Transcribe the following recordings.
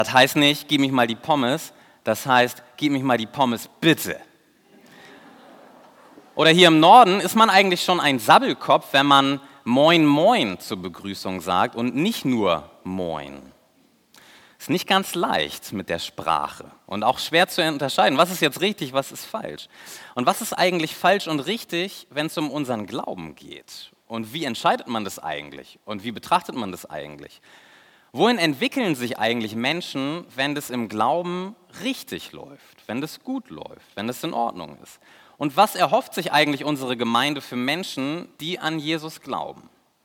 Das heißt nicht, gib mich mal die Pommes, das heißt, gib mich mal die Pommes bitte. Oder hier im Norden ist man eigentlich schon ein Sabbelkopf, wenn man Moin Moin zur Begrüßung sagt und nicht nur Moin. Ist nicht ganz leicht mit der Sprache und auch schwer zu unterscheiden, was ist jetzt richtig, was ist falsch. Und was ist eigentlich falsch und richtig, wenn es um unseren Glauben geht? Und wie entscheidet man das eigentlich? Und wie betrachtet man das eigentlich? Wohin entwickeln sich eigentlich Menschen, wenn das im Glauben richtig läuft, wenn das gut läuft, wenn das in Ordnung ist? Und was erhofft sich eigentlich unsere Gemeinde für Menschen, die an Jesus glauben?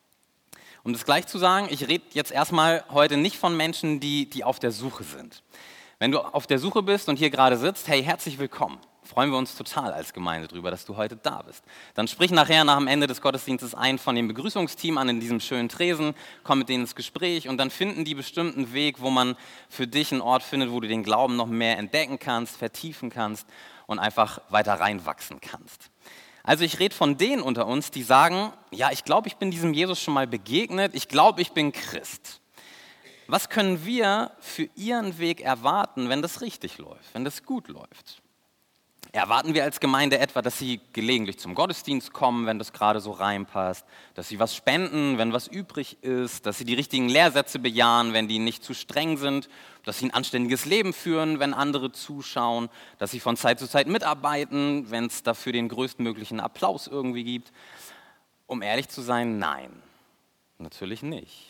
Um das gleich zu sagen, ich rede jetzt erstmal heute nicht von Menschen, die auf der Suche sind. Wenn du auf der Suche bist und hier gerade sitzt, hey, herzlich willkommen. Freuen wir uns total als Gemeinde drüber, dass du heute da bist. Dann sprich nachher nach dem Ende des Gottesdienstes einen von dem Begrüßungsteam an in diesem schönen Tresen, komm mit denen ins Gespräch und dann finden die bestimmten Weg, wo man für dich einen Ort findet, wo du den Glauben noch mehr entdecken kannst, vertiefen kannst und einfach weiter reinwachsen kannst. Also ich rede von denen unter uns, die sagen, ja, ich glaube, ich bin diesem Jesus schon mal begegnet, ich glaube, ich bin Christ. Was können wir für ihren Weg erwarten, wenn das richtig läuft, wenn das gut läuft? Erwarten wir als Gemeinde etwa, dass sie gelegentlich zum Gottesdienst kommen, wenn das gerade so reinpasst, dass sie was spenden, wenn was übrig ist, dass sie die richtigen Lehrsätze bejahen, wenn die nicht zu streng sind, dass sie ein anständiges Leben führen, wenn andere zuschauen, dass sie von Zeit zu Zeit mitarbeiten, wenn es dafür den größtmöglichen Applaus irgendwie gibt? Um ehrlich zu sein, nein, natürlich nicht.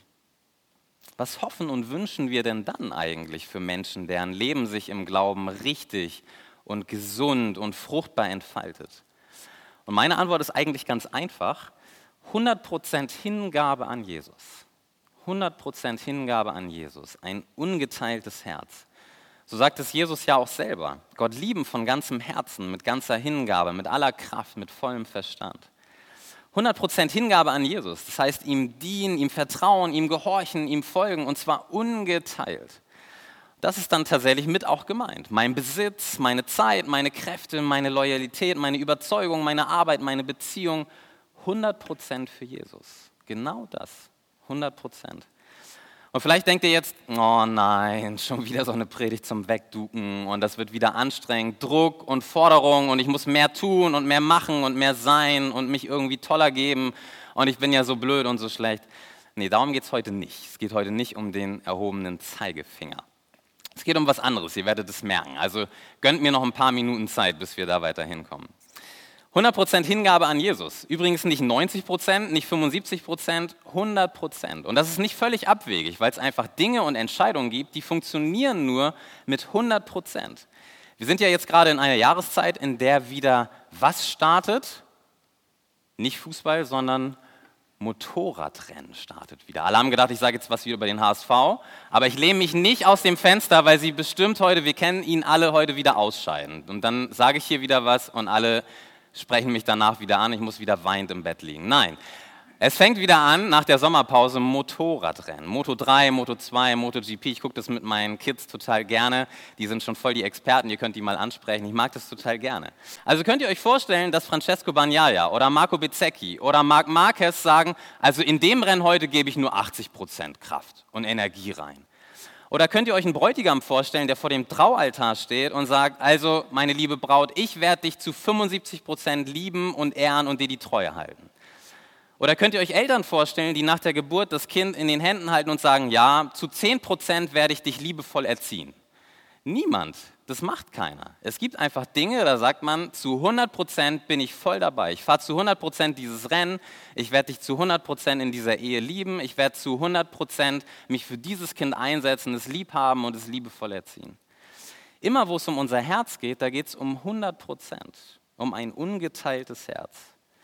Was hoffen und wünschen wir denn dann eigentlich für Menschen, deren Leben sich im Glauben richtig und gesund und fruchtbar entfaltet? Und meine Antwort ist eigentlich ganz einfach: 100% Hingabe an Jesus. 100% Hingabe an Jesus, ein ungeteiltes Herz. So sagt es Jesus ja auch selber. Gott lieben von ganzem Herzen, mit ganzer Hingabe, mit aller Kraft, mit vollem Verstand. 100% Hingabe an Jesus, das heißt ihm dienen, ihm vertrauen, ihm gehorchen, ihm folgen und zwar ungeteilt. Das ist dann tatsächlich mit auch gemeint. Mein Besitz, meine Zeit, meine Kräfte, meine Loyalität, meine Überzeugung, meine Arbeit, meine Beziehung, 100% für Jesus. Genau das, 100%. Und vielleicht denkt ihr jetzt, oh nein, schon wieder so eine Predigt zum Wegduken und das wird wieder anstrengend, Druck und Forderung und ich muss mehr tun und mehr machen und mehr sein und mich irgendwie toller geben und ich bin ja so blöd und so schlecht. Nee, darum geht es heute nicht. Es geht heute nicht um den erhobenen Zeigefinger. Es geht um was anderes, ihr werdet es merken. Also gönnt mir noch ein paar Minuten Zeit, bis wir da weiter hinkommen. 100% Hingabe an Jesus. Übrigens nicht 90%, nicht 75%, 100%. Und das ist nicht völlig abwegig, weil es einfach Dinge und Entscheidungen gibt, die funktionieren nur mit 100%. Wir sind ja jetzt gerade in einer Jahreszeit, in der wieder was startet? Nicht Fußball, sondern Motorradrennen startet wieder. Alle haben gedacht, ich sage jetzt was wieder über den HSV, aber ich lehne mich nicht aus dem Fenster, weil sie bestimmt heute, wir kennen ihn alle, heute wieder ausscheiden. Und dann sage ich hier wieder was und alle sprechen mich danach wieder an, ich muss wieder weinend im Bett liegen. Nein, es fängt wieder an, nach der Sommerpause, Motorradrennen. Moto3, Moto2, MotoGP, ich gucke das mit meinen Kids total gerne. Die sind schon voll die Experten, ihr könnt die mal ansprechen, ich mag das total gerne. Also könnt ihr euch vorstellen, dass Francesco Bagnaia oder Marco Bezzecchi oder Marc Marquez sagen, also in dem Rennen heute gebe ich nur 80% Kraft und Energie rein. Oder könnt ihr euch einen Bräutigam vorstellen, der vor dem Traualtar steht und sagt, also meine liebe Braut, ich werde dich zu 75% lieben und ehren und dir die Treue halten. Oder könnt ihr euch Eltern vorstellen, die nach der Geburt das Kind in den Händen halten und sagen, ja, zu 10% werde ich dich liebevoll erziehen. Niemand, das macht keiner. Es gibt einfach Dinge, da sagt man, zu 100% bin ich voll dabei. Ich fahre zu 100% dieses Rennen, ich werde dich zu 100% in dieser Ehe lieben, ich werde zu 100% mich für dieses Kind einsetzen, es lieb haben und es liebevoll erziehen. Immer wo es um unser Herz geht, da geht es um 100%, um ein ungeteiltes Herz.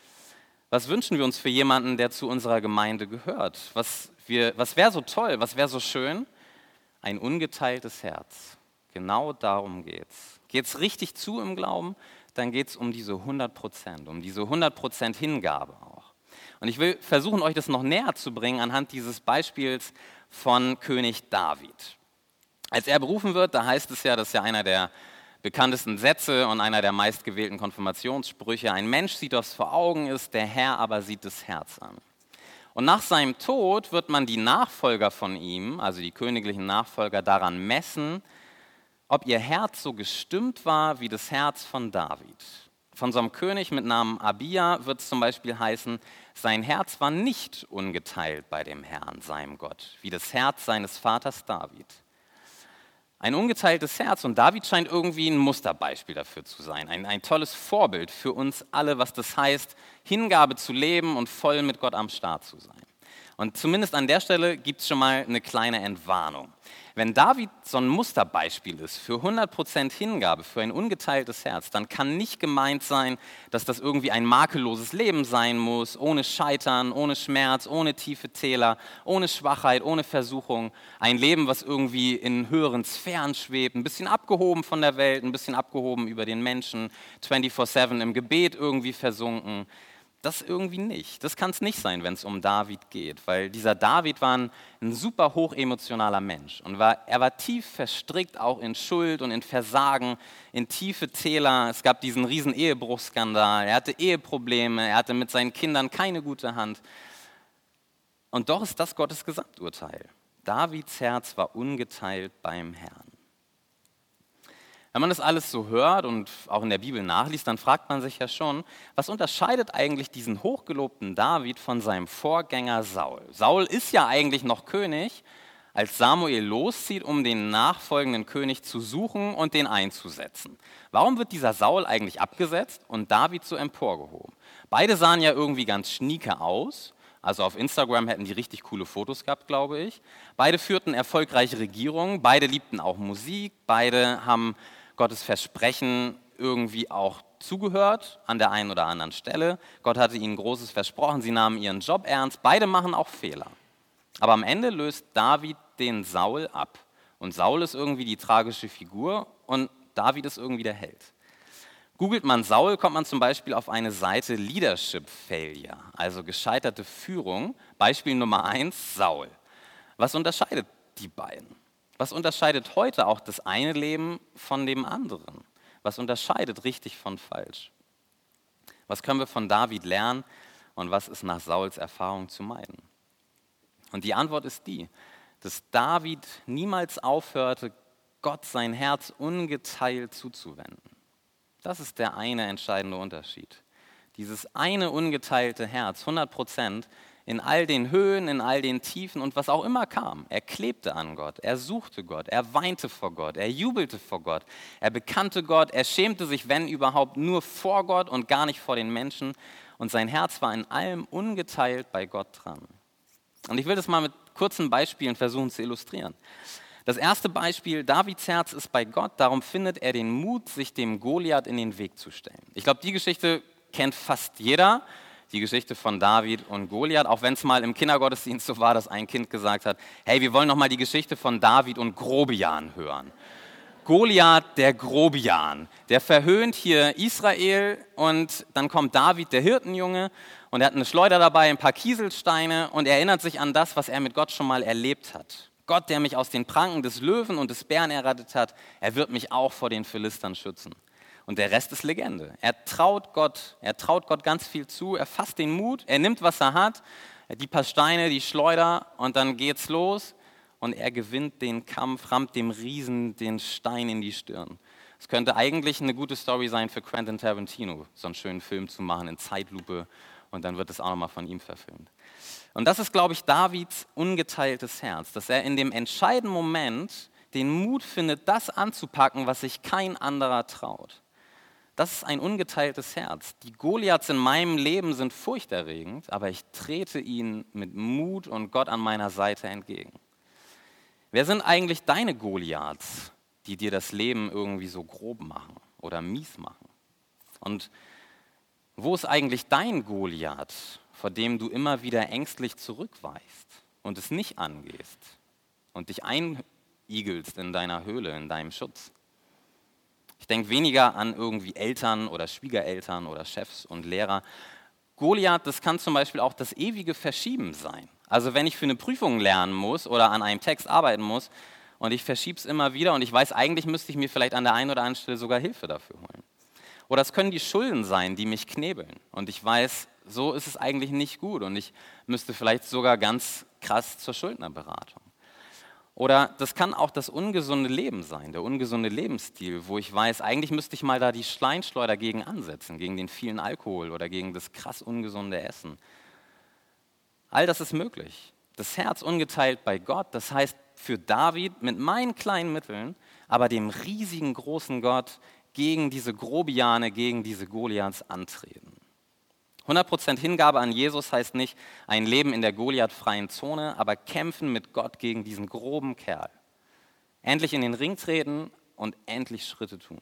Was wünschen wir uns für jemanden, der zu unserer Gemeinde gehört? Was wäre so toll, was wäre so schön? Ein ungeteiltes Herz. Genau darum geht's. Geht's richtig zu im Glauben, dann geht's um diese 100%, um diese 100% Hingabe auch. Und ich will versuchen, euch das noch näher zu bringen anhand dieses Beispiels von König David. Als er berufen wird, da heißt es ja, das ist ja einer der bekanntesten Sätze und einer der meistgewählten Konfirmationssprüche, ein Mensch sieht, was vor Augen ist, der Herr aber sieht das Herz an. Und nach seinem Tod wird man die Nachfolger von ihm, also die königlichen Nachfolger, daran messen, ob ihr Herz so gestimmt war wie das Herz von David. Von so einem König mit Namen Abia wird es zum Beispiel heißen, sein Herz war nicht ungeteilt bei dem Herrn, seinem Gott, wie das Herz seines Vaters David. Ein ungeteiltes Herz, und David scheint irgendwie ein Musterbeispiel dafür zu sein, ein tolles Vorbild für uns alle, was das heißt, Hingabe zu leben und voll mit Gott am Start zu sein. Und zumindest an der Stelle gibt es schon mal eine kleine Entwarnung. Wenn David so ein Musterbeispiel ist für 100% Hingabe, für ein ungeteiltes Herz, dann kann nicht gemeint sein, dass das irgendwie ein makelloses Leben sein muss, ohne Scheitern, ohne Schmerz, ohne tiefe Täler, ohne Schwachheit, ohne Versuchung. Ein Leben, was irgendwie in höheren Sphären schwebt, ein bisschen abgehoben von der Welt, ein bisschen abgehoben über den Menschen, 24/7 im Gebet irgendwie versunken. Das irgendwie nicht. Das kann es nicht sein, wenn es um David geht, weil dieser David war ein super hochemotionaler Mensch und er war tief verstrickt auch in Schuld und in Versagen, in tiefe Täler. Es gab diesen riesen Ehebruchsskandal, er hatte Eheprobleme, er hatte mit seinen Kindern keine gute Hand. Und doch ist das Gottes Gesamturteil. Davids Herz war ungeteilt beim Herrn. Wenn man das alles so hört und auch in der Bibel nachliest, dann fragt man sich ja schon, was unterscheidet eigentlich diesen hochgelobten David von seinem Vorgänger Saul? Saul ist ja eigentlich noch König, als Samuel loszieht, um den nachfolgenden König zu suchen und den einzusetzen. Warum wird dieser Saul eigentlich abgesetzt und David so emporgehoben? Beide sahen ja irgendwie ganz schnieke aus. Also auf Instagram hätten die richtig coole Fotos gehabt, glaube ich. Beide führten erfolgreiche Regierungen, beide liebten auch Musik, beide haben Gottes Versprechen irgendwie auch zugehört an der einen oder anderen Stelle. Gott hatte ihnen Großes versprochen, sie nahmen ihren Job ernst. Beide machen auch Fehler. Aber am Ende löst David den Saul ab. Und Saul ist irgendwie die tragische Figur und David ist irgendwie der Held. Googelt man Saul, kommt man zum Beispiel auf eine Seite Leadership Failure, also gescheiterte Führung. Beispiel Nummer 1, Saul. Was unterscheidet die beiden? Was unterscheidet heute auch das eine Leben von dem anderen? Was unterscheidet richtig von falsch? Was können wir von David lernen und was ist nach Sauls Erfahrung zu meiden? Und die Antwort ist die, dass David niemals aufhörte, Gott sein Herz ungeteilt zuzuwenden. Das ist der eine entscheidende Unterschied. Dieses eine ungeteilte Herz, 100%, in all den Höhen, in all den Tiefen und was auch immer kam. Er klebte an Gott, er suchte Gott, er weinte vor Gott, er jubelte vor Gott, er bekannte Gott, er schämte sich, wenn überhaupt, nur vor Gott und gar nicht vor den Menschen. Und sein Herz war in allem ungeteilt bei Gott dran. Und ich will das mal mit kurzen Beispielen versuchen zu illustrieren. Das erste Beispiel, Davids Herz ist bei Gott, darum findet er den Mut, sich dem Goliath in den Weg zu stellen. Ich glaube, die Geschichte kennt fast jeder, die Geschichte von David und Goliath, auch wenn es mal im Kindergottesdienst so war, dass ein Kind gesagt hat, hey, wir wollen noch mal die Geschichte von David und Grobian hören. Goliath, der Grobian, der verhöhnt hier Israel und dann kommt David, der Hirtenjunge, und er hat eine Schleuder dabei, ein paar Kieselsteine und er erinnert sich an das, was er mit Gott schon mal erlebt hat. Gott, der mich aus den Pranken des Löwen und des Bären errettet hat, er wird mich auch vor den Philistern schützen. Und der Rest ist Legende. Er traut Gott ganz viel zu, er fasst den Mut, er nimmt, was er hat, die paar Steine, die Schleuder und dann geht's los und er gewinnt den Kampf, rammt dem Riesen den Stein in die Stirn. Es könnte eigentlich eine gute Story sein für Quentin Tarantino, so einen schönen Film zu machen in Zeitlupe und dann wird es auch nochmal von ihm verfilmt. Und das ist, glaube ich, Davids ungeteiltes Herz, dass er in dem entscheidenden Moment den Mut findet, das anzupacken, was sich kein anderer traut. Das ist ein ungeteiltes Herz. Die Goliaths in meinem Leben sind furchterregend, aber ich trete ihnen mit Mut und Gott an meiner Seite entgegen. Wer sind eigentlich deine Goliaths, die dir das Leben irgendwie so grob machen oder mies machen? Und wo ist eigentlich dein Goliath, vor dem du immer wieder ängstlich zurückweichst und es nicht angehst und dich einigelst in deiner Höhle, in deinem Schutz? Ich denke weniger an irgendwie Eltern oder Schwiegereltern oder Chefs und Lehrer. Goliath, das kann zum Beispiel auch das ewige Verschieben sein. Also wenn ich für eine Prüfung lernen muss oder an einem Text arbeiten muss und ich verschiebe es immer wieder und ich weiß, eigentlich müsste ich mir vielleicht an der einen oder anderen Stelle sogar Hilfe dafür holen. Oder es können die Schulden sein, die mich knebeln und ich weiß, so ist es eigentlich nicht gut und ich müsste vielleicht sogar ganz krass zur Schuldnerberatung. Oder das kann auch das ungesunde Leben sein, der ungesunde Lebensstil, wo ich weiß, eigentlich müsste ich mal da die Scheinschleuder dagegen ansetzen, gegen den vielen Alkohol oder gegen das krass ungesunde Essen. All das ist möglich. Das Herz ungeteilt bei Gott, das heißt für David mit meinen kleinen Mitteln, aber dem riesigen großen Gott gegen diese Grobiane, gegen diese Goliaths antreten. 100% Hingabe an Jesus heißt nicht ein Leben in der Goliath-freien Zone, aber kämpfen mit Gott gegen diesen groben Kerl. Endlich in den Ring treten und endlich Schritte tun.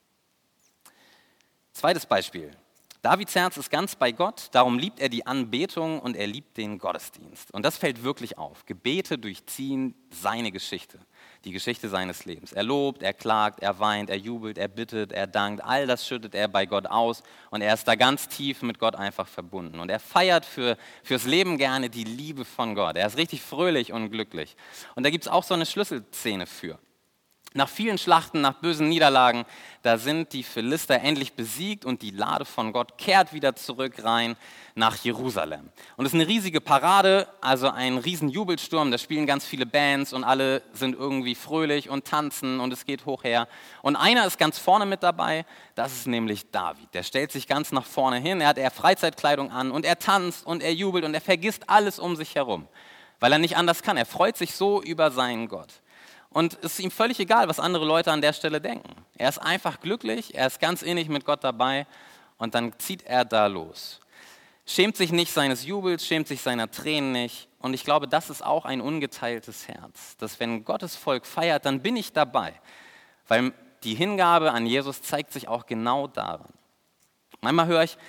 Zweites Beispiel. Davids Herz ist ganz bei Gott, darum liebt er die Anbetung und er liebt den Gottesdienst. Und das fällt wirklich auf. Gebete durchziehen seine Geschichte, die Geschichte seines Lebens. Er lobt, er klagt, er weint, er jubelt, er bittet, er dankt. All das schüttet er bei Gott aus und er ist da ganz tief mit Gott einfach verbunden. Und er feiert fürs Leben gerne die Liebe von Gott. Er ist richtig fröhlich und glücklich. Und da gibt es auch so eine Schlüsselszene für. Nach vielen Schlachten, nach bösen Niederlagen, da sind die Philister endlich besiegt und die Lade von Gott kehrt wieder zurück rein nach Jerusalem. Und es ist eine riesige Parade, also ein riesen Jubelsturm, da spielen ganz viele Bands und alle sind irgendwie fröhlich und tanzen und es geht hoch her. Und einer ist ganz vorne mit dabei, das ist nämlich David. Der stellt sich ganz nach vorne hin, er hat eher Freizeitkleidung an und er tanzt und er jubelt und er vergisst alles um sich herum, weil er nicht anders kann. Er freut sich so über seinen Gott. Und es ist ihm völlig egal, was andere Leute an der Stelle denken. Er ist einfach glücklich, er ist ganz innig mit Gott dabei und dann zieht er da los. Schämt sich nicht seines Jubels, schämt sich seiner Tränen nicht. Und ich glaube, das ist auch ein ungeteiltes Herz. Dass wenn Gottes Volk feiert, dann bin ich dabei. Weil die Hingabe an Jesus zeigt sich auch genau daran. Manchmal höre ich,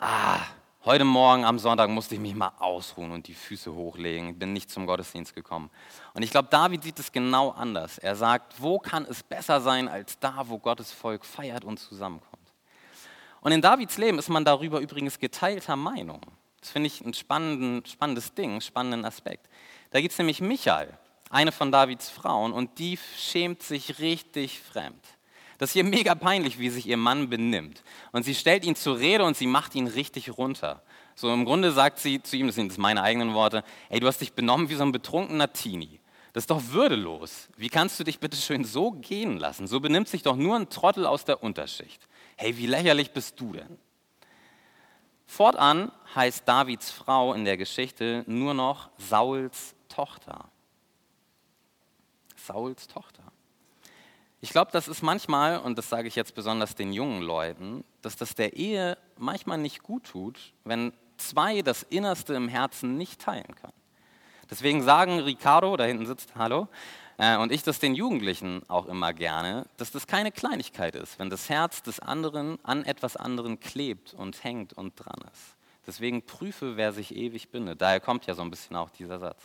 heute Morgen am Sonntag musste ich mich mal ausruhen und die Füße hochlegen. Ich bin nicht zum Gottesdienst gekommen. Und ich glaube, David sieht es genau anders. Er sagt, wo kann es besser sein als da, wo Gottes Volk feiert und zusammenkommt. Und in Davids Leben ist man darüber übrigens geteilter Meinung. Das finde ich ein spannendes Ding, einen spannenden Aspekt. Da gibt es nämlich Michal, eine von Davids Frauen, und die schämt sich richtig fremd. Das ist ihr mega peinlich, wie sich ihr Mann benimmt. Und sie stellt ihn zur Rede und sie macht ihn richtig runter. So im Grunde sagt sie zu ihm, das sind meine eigenen Worte, ey, du hast dich benommen wie so ein betrunkener Teenie. Das ist doch würdelos. Wie kannst du dich bitte schön so gehen lassen? So benimmt sich doch nur ein Trottel aus der Unterschicht. Hey, wie lächerlich bist du denn? Fortan heißt Davids Frau in der Geschichte nur noch Sauls Tochter. Sauls Tochter. Ich glaube, das ist manchmal, und das sage ich jetzt besonders den jungen Leuten, dass das der Ehe manchmal nicht gut tut, wenn zwei das Innerste im Herzen nicht teilen können. Deswegen sagen Ricardo, da hinten sitzt, hallo, und ich das den Jugendlichen auch immer gerne, dass das keine Kleinigkeit ist, wenn das Herz des anderen an etwas anderen klebt und hängt und dran ist. Deswegen prüfe, wer sich ewig bindet. Daher kommt ja so ein bisschen auch dieser Satz.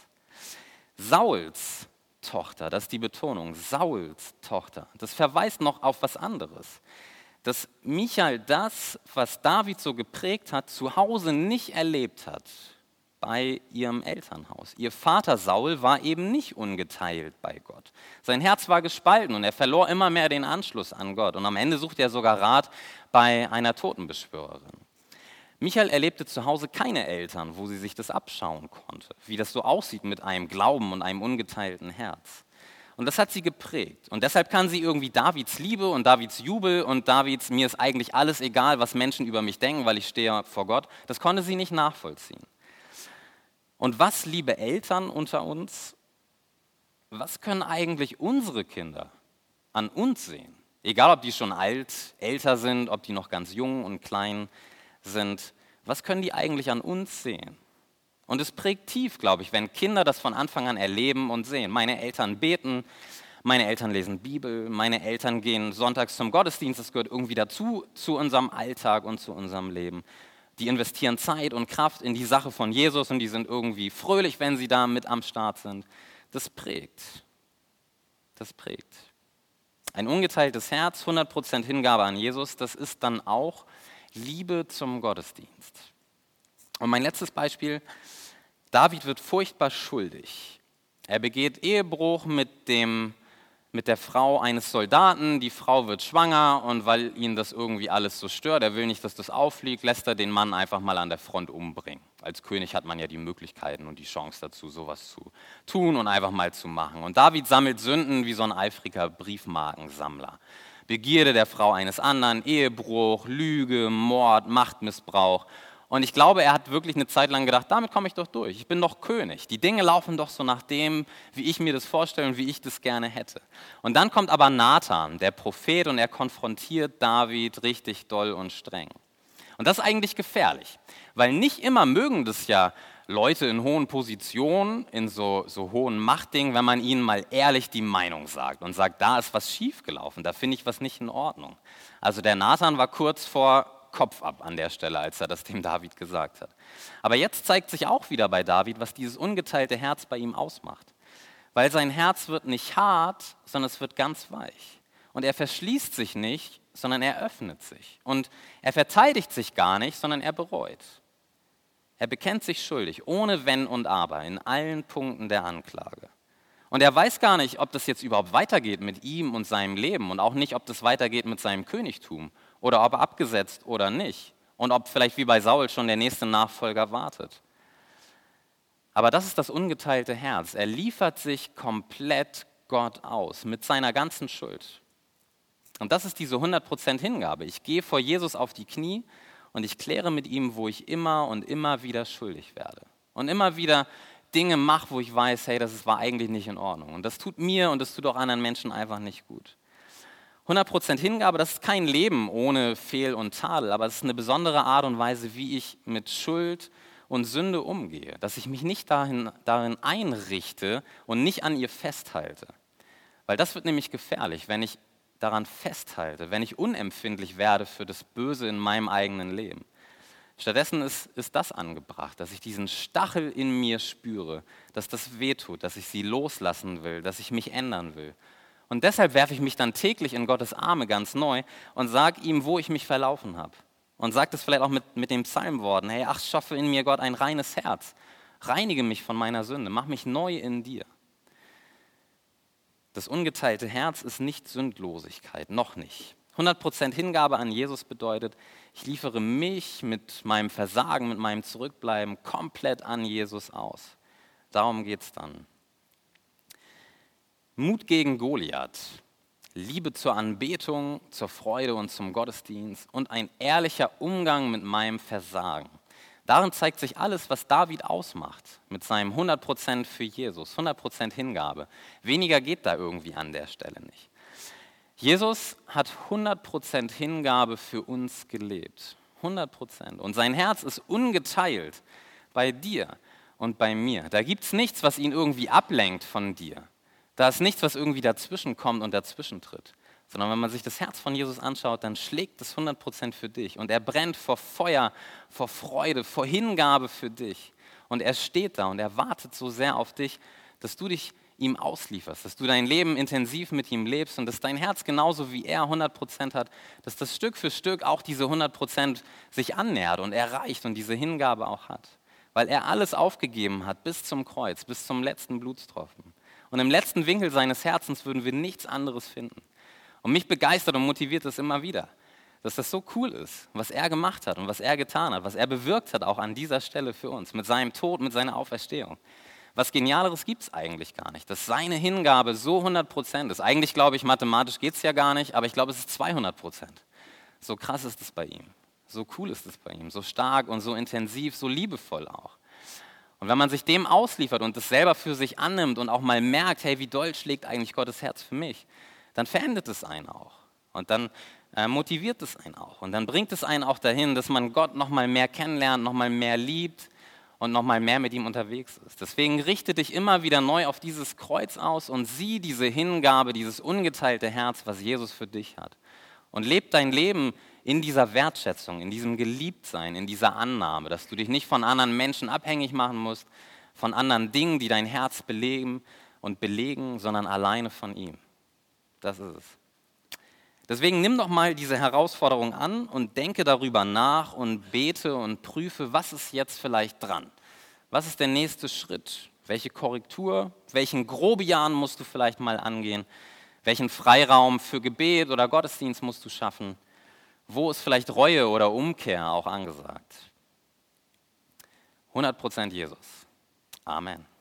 Sauls Tochter, das ist die Betonung, Sauls Tochter. Das verweist noch auf was anderes. Dass Michal das, was David so geprägt hat, zu Hause nicht erlebt hat bei ihrem Elternhaus. Ihr Vater Saul war eben nicht ungeteilt bei Gott. Sein Herz war gespalten und er verlor immer mehr den Anschluss an Gott. Und am Ende suchte er sogar Rat bei einer Totenbeschwörerin. Michal erlebte zu Hause keine Eltern, wo sie sich das abschauen konnte, wie das so aussieht mit einem Glauben und einem ungeteilten Herz. Und das hat sie geprägt. Und deshalb kann sie irgendwie Davids Liebe und Davids Jubel und Davids, mir ist eigentlich alles egal, was Menschen über mich denken, weil ich stehe vor Gott, das konnte sie nicht nachvollziehen. Und was, liebe Eltern unter uns, was können eigentlich unsere Kinder an uns sehen? Egal, ob die schon älter sind, ob die noch ganz jung und klein sind, was können die eigentlich an uns sehen? Und es prägt tief, glaube ich, wenn Kinder das von Anfang an erleben und sehen. Meine Eltern beten, meine Eltern lesen Bibel, meine Eltern gehen sonntags zum Gottesdienst, das gehört irgendwie dazu, zu unserem Alltag und zu unserem Leben. Die investieren Zeit und Kraft in die Sache von Jesus und die sind irgendwie fröhlich, wenn sie da mit am Start sind. Das prägt. Das prägt. Ein ungeteiltes Herz, 100% Hingabe an Jesus, das ist dann auch Liebe zum Gottesdienst. Und mein letztes Beispiel, David wird furchtbar schuldig. Er begeht Ehebruch mit dem mit der Frau eines Soldaten. Die Frau wird schwanger und weil ihn das irgendwie alles so stört, er will nicht, dass das auffliegt, lässt er den Mann einfach mal an der Front umbringen. Als König hat man ja die Möglichkeiten und die Chance dazu, sowas zu tun und einfach mal zu machen. Und David sammelt Sünden wie so ein eifriger Briefmarkensammler. Begierde der Frau eines anderen, Ehebruch, Lüge, Mord, Machtmissbrauch. Und ich glaube, er hat wirklich eine Zeit lang gedacht, damit komme ich doch durch. Ich bin doch König. Die Dinge laufen doch so nach dem, wie ich mir das vorstelle und wie ich das gerne hätte. Und dann kommt aber Nathan, der Prophet, und er konfrontiert David richtig doll und streng. Und das ist eigentlich gefährlich, weil nicht immer mögen das ja Leute in hohen Positionen, in so hohen Machtdingen, wenn man ihnen mal ehrlich die Meinung sagt und sagt, da ist was schiefgelaufen, da finde ich was nicht in Ordnung. Also der Nathan war kurz vor Kopf ab an der Stelle, als er das dem David gesagt hat. Aber jetzt zeigt sich auch wieder bei David, was dieses ungeteilte Herz bei ihm ausmacht. Weil sein Herz wird nicht hart, sondern es wird ganz weich. Und er verschließt sich nicht, sondern er öffnet sich. Und er verteidigt sich gar nicht, sondern er bereut. Er bekennt sich schuldig, ohne Wenn und Aber, in allen Punkten der Anklage. Und er weiß gar nicht, ob das jetzt überhaupt weitergeht mit ihm und seinem Leben und auch nicht, ob das weitergeht mit seinem Königtum oder ob er abgesetzt oder nicht und ob vielleicht wie bei Saul schon der nächste Nachfolger wartet. Aber das ist das ungeteilte Herz. Er liefert sich komplett Gott aus mit seiner ganzen Schuld. Und das ist diese 100% Hingabe. Ich gehe vor Jesus auf die Knie und ich kläre mit ihm, wo ich immer und immer wieder schuldig werde. Und immer wieder Dinge mache, wo ich weiß, hey, das war eigentlich nicht in Ordnung. Und das tut mir und das tut auch anderen Menschen einfach nicht gut. 100% Hingabe, das ist kein Leben ohne Fehl und Tadel, aber es ist eine besondere Art und Weise, wie ich mit Schuld und Sünde umgehe. Dass ich mich nicht darin einrichte und nicht an ihr festhalte. Weil das wird nämlich gefährlich, wenn ich daran festhalte, wenn ich unempfindlich werde für das Böse in meinem eigenen Leben. Stattdessen ist das angebracht, dass ich diesen Stachel in mir spüre, dass das wehtut, dass ich sie loslassen will, dass ich mich ändern will. Und deshalb werfe ich mich dann täglich in Gottes Arme ganz neu und sage ihm, wo ich mich verlaufen habe. Und sage das vielleicht auch mit den Psalmworten, hey, ach, schaffe in mir Gott ein reines Herz, reinige mich von meiner Sünde, mach mich neu in dir. Das ungeteilte Herz ist nicht Sündlosigkeit, noch nicht. 100% Hingabe an Jesus bedeutet, ich liefere mich mit meinem Versagen, mit meinem Zurückbleiben komplett an Jesus aus. Darum geht es dann. Mut gegen Goliath, Liebe zur Anbetung, zur Freude und zum Gottesdienst und ein ehrlicher Umgang mit meinem Versagen. Darin zeigt sich alles, was David ausmacht, mit seinem 100% für Jesus, 100% Hingabe. Weniger geht da irgendwie an der Stelle nicht. Jesus hat 100% Hingabe für uns gelebt, 100%. Und sein Herz ist ungeteilt bei dir und bei mir. Da gibt es nichts, was ihn irgendwie ablenkt von dir. Da ist nichts, was irgendwie dazwischen kommt und dazwischen tritt. Sondern wenn man sich das Herz von Jesus anschaut, dann schlägt es 100% für dich. Und er brennt vor Feuer, vor Freude, vor Hingabe für dich. Und er steht da und er wartet so sehr auf dich, dass du dich ihm auslieferst, dass du dein Leben intensiv mit ihm lebst und dass dein Herz genauso wie er 100% hat, dass das Stück für Stück auch diese 100% sich annähert und erreicht und diese Hingabe auch hat. Weil er alles aufgegeben hat bis zum Kreuz, bis zum letzten Blutstropfen. Und im letzten Winkel seines Herzens würden wir nichts anderes finden. Und mich begeistert und motiviert es immer wieder, dass das so cool ist, was er gemacht hat und was er getan hat, was er bewirkt hat, auch an dieser Stelle für uns, mit seinem Tod, mit seiner Auferstehung. Was Genialeres gibt es eigentlich gar nicht, dass seine Hingabe so 100% ist. Eigentlich glaube ich, mathematisch geht es ja gar nicht, aber ich glaube, es ist 200%. So krass ist es bei ihm, so cool ist es bei ihm, so stark und so intensiv, so liebevoll auch. Und wenn man sich dem ausliefert und das selber für sich annimmt und auch mal merkt, hey, wie doll schlägt eigentlich Gottes Herz für mich, dann verändert es einen auch. Und dann motiviert es einen auch. Und dann bringt es einen auch dahin, dass man Gott noch mal mehr kennenlernt, noch mal mehr liebt und noch mal mehr mit ihm unterwegs ist. Deswegen richte dich immer wieder neu auf dieses Kreuz aus und sieh diese Hingabe, dieses ungeteilte Herz, was Jesus für dich hat. Und leb dein Leben in dieser Wertschätzung, in diesem Geliebtsein, in dieser Annahme, dass du dich nicht von anderen Menschen abhängig machen musst, von anderen Dingen, die dein Herz beleben und belegen, sondern alleine von ihm. Das ist es. Deswegen nimm doch mal diese Herausforderung an und denke darüber nach und bete und prüfe, was ist jetzt vielleicht dran? Was ist der nächste Schritt? Welche Korrektur, welchen Grobian musst du vielleicht mal angehen? Welchen Freiraum für Gebet oder Gottesdienst musst du schaffen? Wo ist vielleicht Reue oder Umkehr auch angesagt? 100% Jesus. Amen.